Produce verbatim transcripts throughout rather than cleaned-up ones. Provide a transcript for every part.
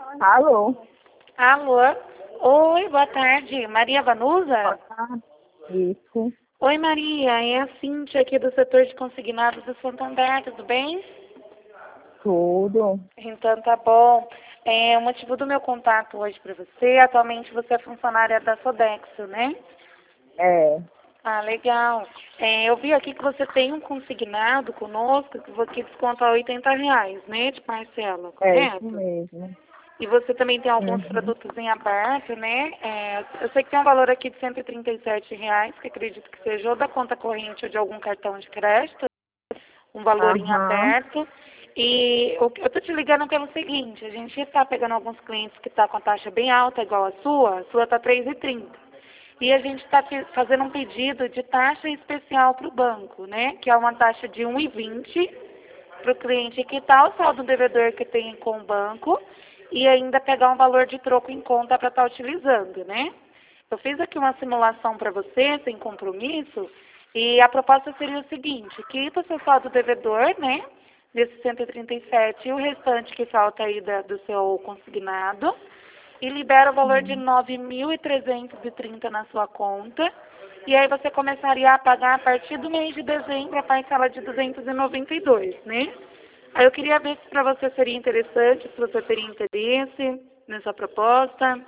Alô? Alô? Oi, boa tarde. Maria Vanusa? Ah, isso. Oi, Maria. É a Cíntia aqui do setor de consignados do Santander, tudo bem? Tudo. Então tá bom. É, o motivo do meu contato hoje para você, atualmente você é funcionária da Sodexo, né? É. Ah, legal. É, eu vi aqui que você tem um consignado conosco que você desconta oitenta reais, né, de parcela, É isso correto? mesmo. E você também tem alguns Uhum. produtos em aberto, né? É, eu sei que tem um valor aqui de cento e trinta e sete reais, que acredito que seja ou da conta corrente ou de algum cartão de crédito, um valor em Aham. aberto. E o que- eu estou te ligando pelo seguinte, a gente está pegando alguns clientes que estão com a taxa bem alta, igual a sua, a sua está três e trinta. E a gente está fazendo um pedido de taxa especial para o banco, né? Que é uma taxa de um e vinte para o cliente quitar o saldo devedor que tem com o banco e ainda pegar um valor de troco em conta para estar utilizando, né? Eu fiz aqui uma simulação para você, sem compromisso, e a proposta seria o seguinte, quita o seu saldo devedor, né? Desse cento e trinta e sete e o restante que falta aí da, do seu consignado e libera o valor de Hum. nove mil e trezentos e trinta na sua conta. E aí você começaria a pagar a partir do mês de dezembro a parcela de duzentos e noventa e dois, né? Aí eu queria ver se para você seria interessante, se você teria interesse nessa proposta.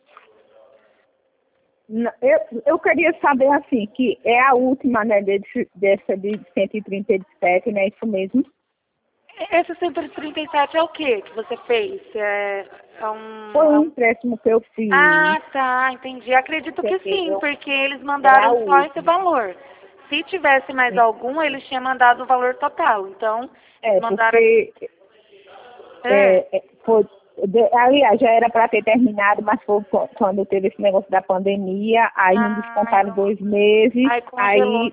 N- Eu, eu queria saber, assim, que é a última, né, desse, dessa de cento e trinta e sete, né? Isso mesmo? Esse cento e trinta e sete é o que que você fez? É, é Foi um, é um um... empréstimo que eu fiz. Ah, tá, entendi. Acredito que sim, Entendeu? porque eles É a mandaram só esse última. valor. Se tivesse mais algum, eles tinham mandado o valor total. Então, eles É, mandaram... porque É. é, é, foi, de- aliás, já era para ter terminado, mas foi qu- quando teve esse negócio da pandemia, aí não Ai, descontaram não. dois meses, Ai, congelou,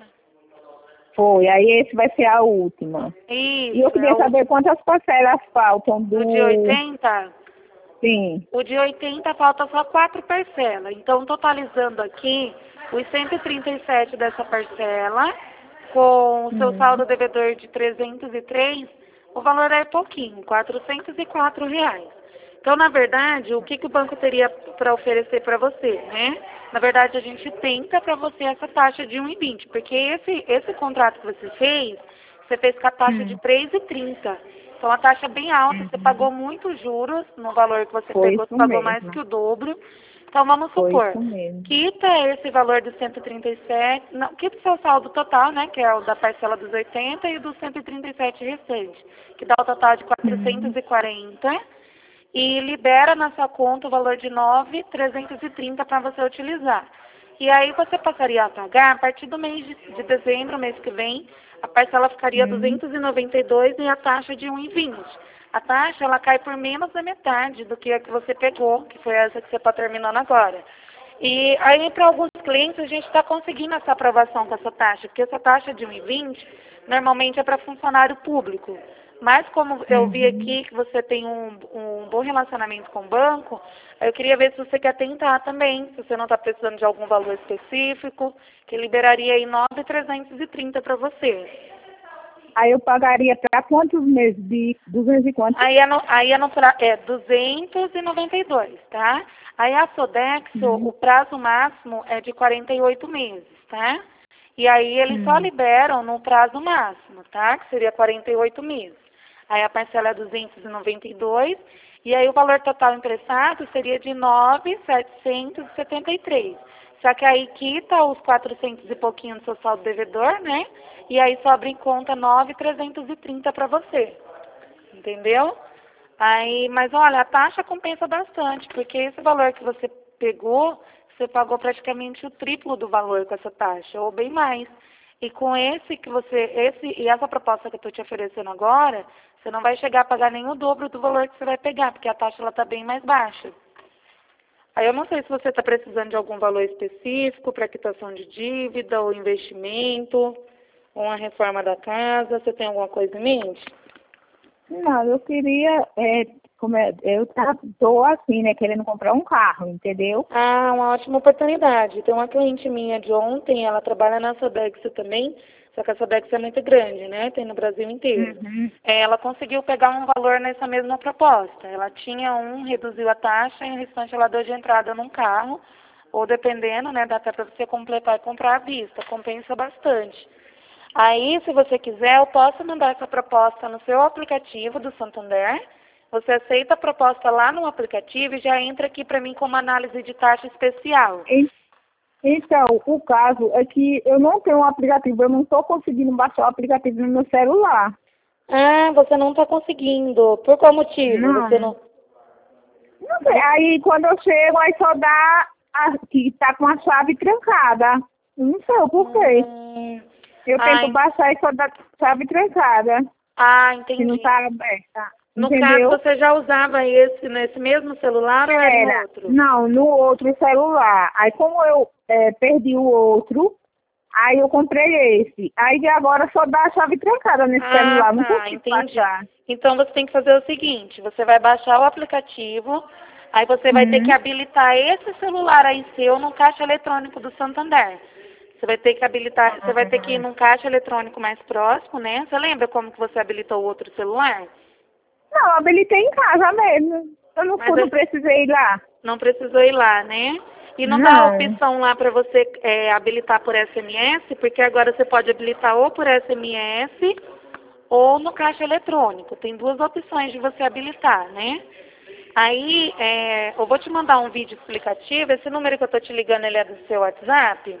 aí né? foi, aí esse vai ser a última. E eu Isso, é queria o, saber quantas parcelas faltam o de do. oitenta. Sim. O de oitenta falta só quatro parcelas. Então, totalizando aqui, os cento e trinta e sete dessa parcela, com o seu Hum. saldo devedor de trezentos e três, o valor é pouquinho, quatrocentos e quatro reais. Então, na verdade, o que, que o banco teria para oferecer para você, né? Na verdade, a gente tenta para você essa taxa de um e vinte, porque esse, esse contrato que você fez, você fez com a taxa de Hum. três e trinta. Então, a taxa é bem alta, você Uhum. pagou muitos juros no valor que você Foi pegou, você isso pagou mais mesmo. que o dobro. Então, vamos Foi supor, isso mesmo. quita esse valor dos cento e trinta e sete, não, quita o seu saldo total, né, que é o da parcela dos oitenta e dos cento e trinta e sete restante, que dá o total de Hum. quatrocentos e quarenta, e libera na sua conta o valor de nove mil trezentos e trinta para você utilizar. E aí você passaria a pagar a partir do mês de, de dezembro, mês que vem, a parcela ficaria Hum. duzentos e noventa e dois e a taxa de um e vinte. A taxa ela cai por menos da metade do que a que você pegou, que foi essa que você está terminando agora. E aí, para alguns clientes, a gente está conseguindo essa aprovação com essa taxa, porque essa taxa de um e vinte normalmente é para funcionário público. Mas como eu vi Uhum. aqui que você tem um, um bom relacionamento com o banco, eu queria ver se você quer tentar também, se você não está precisando de algum valor específico, que liberaria aí nove mil trezentos e trinta para você. Aí eu pagaria para quantos meses? De duzentos e quanto? Aí é, no, aí é, no, pra- é duzentos e noventa e dois, tá? Aí a Sodexo, Hum. o prazo máximo é de quarenta e oito meses, tá? E aí eles só Hum. liberam no prazo máximo, tá? Que seria quarenta e oito meses. Aí a parcela é duzentos e noventa e dois e aí o valor total emprestado seria de nove mil setecentos e setenta e três. Só que aí quita os quatrocentos e pouquinho do seu saldo devedor, né? E aí sobra em conta nove mil trezentos e trinta para você. Entendeu? Aí, mas olha, a taxa compensa bastante, porque esse valor que você pegou, você pagou praticamente o triplo do valor com essa taxa, ou bem mais. E com esse que você, esse e essa proposta que eu estou te oferecendo agora, você não vai chegar a pagar nem o dobro do valor que você vai pegar, porque a taxa ela está bem mais baixa. Aí eu não sei se você está precisando de algum valor específico para quitação de dívida, ou investimento, ou uma reforma da casa, você tem alguma coisa em mente? Não, eu queria, é, como é, eu tá, tô assim, né, querendo comprar um carro, entendeu? Ah, uma ótima oportunidade. Tem uma cliente minha de ontem, ela trabalha na Sodexo também. Só que essa Dex é muito grande, né? Tem no Brasil inteiro. Uhum. É, ela conseguiu pegar um valor nessa mesma proposta. Ela tinha um, reduziu a taxa e o restante ela deu de entrada num carro. Ou dependendo, né? Dá até para você completar e comprar à vista. Compensa bastante. Aí, se você quiser, eu posso mandar essa proposta no seu aplicativo do Santander. Você aceita a proposta lá no aplicativo e já entra aqui para mim como análise de taxa especial. E- Então, o caso é que eu não tenho um aplicativo, eu não estou conseguindo baixar o aplicativo no meu celular. Ah, você não está conseguindo. Por qual motivo? Não. Você não... Não sei. Aí quando eu chego, aí só dá a, que tá com a chave trancada. Não sei o porquê. Hum... Eu Ah, tento en- baixar e só dá chave trancada. ah, Que não entendi. tá aberta. No caso, Entendeu? você já usava esse nesse mesmo celular ou era em Era. outro? Não, no outro celular. Aí como eu é, perdi o outro, aí eu comprei esse. Aí de agora só dá a chave trancada nesse Ah, celular. Não tá, consigo entendi. baixar. Então você tem que fazer o seguinte, você vai baixar o aplicativo, aí você vai ter que Hum. habilitar esse celular aí seu no caixa eletrônico do Santander. Você vai ter que habilitar, você vai ter que ir num caixa eletrônico mais próximo, né? Você lembra como que você habilitou o outro celular? Não, eu habilitei em casa mesmo. Eu não Mas fui, não é- precisei ir lá. Não precisou ir lá, né? E não dá a Não. opção lá para você é, habilitar por S M S, porque agora você pode habilitar ou por S M S ou no caixa eletrônico. Tem duas opções de você habilitar, né? Aí, é, eu vou te mandar um vídeo explicativo. Esse número que eu estou te ligando, ele é do seu WhatsApp?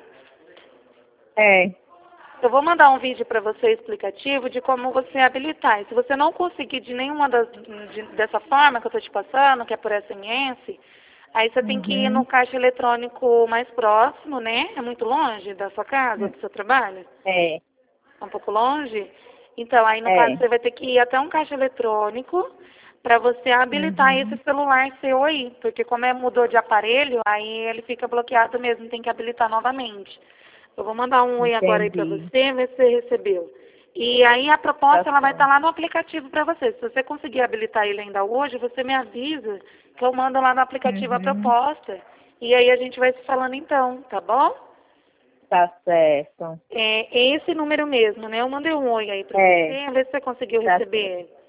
É. Eu vou mandar um vídeo para você explicativo de como você habilitar. E se você não conseguir de nenhuma das, de, dessa forma que eu estou te passando, que é por S M S, aí você tem que ir no Uhum. caixa eletrônico mais próximo, né? É muito longe da sua casa, do seu trabalho? É. É um pouco longe? Então, aí no caso É. você vai ter que ir até um caixa eletrônico para você habilitar esse Uhum. celular seu aí. Porque como é, mudou de aparelho, aí ele fica bloqueado mesmo, tem que habilitar novamente. Eu vou mandar um oi agora aí para Entendi. você, ver se você recebeu. E aí a Tá proposta ela vai estar certo. lá no aplicativo para você. Se você conseguir habilitar ele ainda hoje, você me avisa que eu mando lá no aplicativo a Uhum. proposta. E aí a gente vai se falando então, tá bom? Tá certo. É esse número mesmo, né? Eu mandei um oi aí para É. você, ver se você conseguiu Tá certo. receber.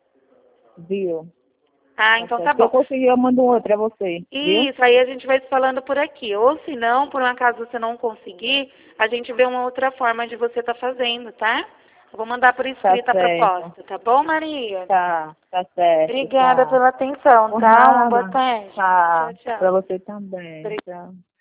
Viu? Ah, Tá então tá certo. Se eu bom. conseguir, eu mando um outro pra você. Viu? Isso, aí a gente vai se falando por aqui. Ou se não, por um acaso você não conseguir, a gente vê uma outra forma de você estar fazendo, tá? Eu vou mandar por Tá escrito a certo. proposta, tá bom, Maria? Tá. Tá certo. Obrigada Tá. pela atenção, Por tá? Uma boa nada. tarde. Tchau, Tá. tchau. Pra você também. Obrigada. Tchau.